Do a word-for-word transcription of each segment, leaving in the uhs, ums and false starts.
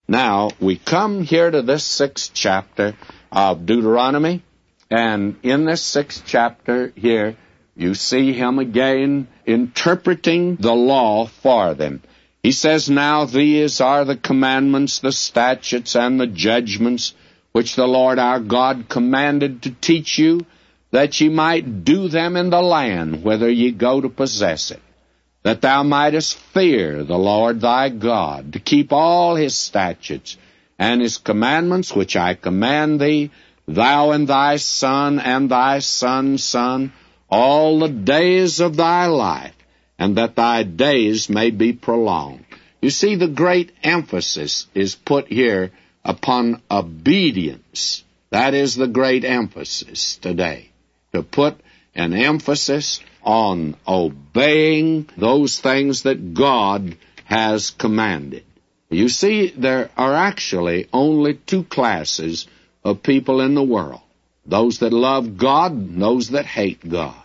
Now, we come here to this sixth chapter of Deuteronomy, and in this sixth chapter here, you see him again interpreting the law for them. He says, Now these are the commandments, the statutes, and the judgments, which the Lord our God commanded to teach you, that ye might do them in the land whither ye go to possess it, that thou mightest fear the Lord thy God, to keep all his statutes and his commandments, which I command thee, thou and thy son and thy son's son, all the days of thy life, and that thy days may be prolonged. You see, the great emphasis is put here upon obedience. That is the great emphasis today, to put an emphasis on obeying those things that God has commanded. You see, there are actually only two classes of people in the world, those that love God and those that hate God.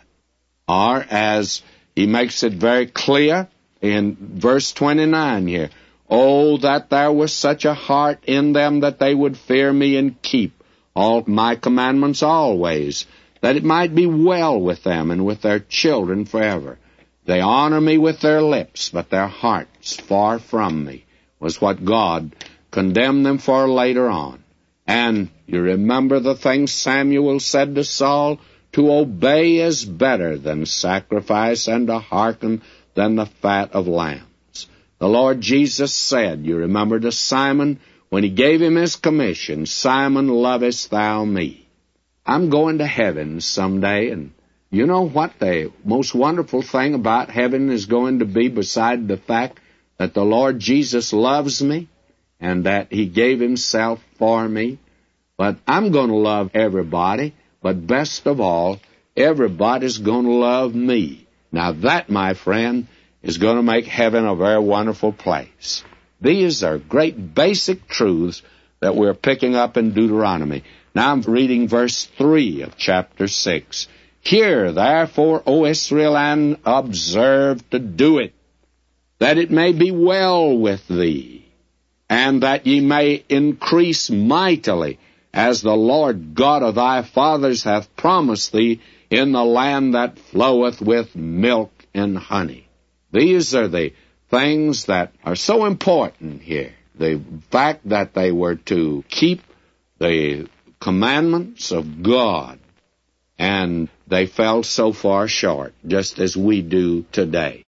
Or, as he makes it very clear in verse twenty-nine here, Oh, that there was such a heart in them that they would fear me and keep all my commandments always, that it might be well with them and with their children forever. They honor me with their lips, but their hearts far from me, was what God condemned them for later on. And you remember the things Samuel said to Saul, To obey is better than sacrifice, and to hearken than the fat of lambs. The Lord Jesus said, you remember to Simon, when he gave him his commission, Simon, lovest thou me? I'm going to heaven someday, and you know what the most wonderful thing about heaven is going to be, beside the fact that the Lord Jesus loves me and that he gave himself for me? But I'm going to love everybody, but best of all, everybody's going to love me. Now that, my friend, is going to make heaven a very wonderful place. These are great basic truths that we're picking up in Deuteronomy. Now I'm reading verse three of chapter six. Hear, therefore, O Israel, and observe to do it, that it may be well with thee, and that ye may increase mightily, as the Lord God of thy fathers hath promised thee, in the land that floweth with milk and honey. These are the things that are so important here. The fact that they were to keep the commandments of God, and they fell so far short, just as we do today.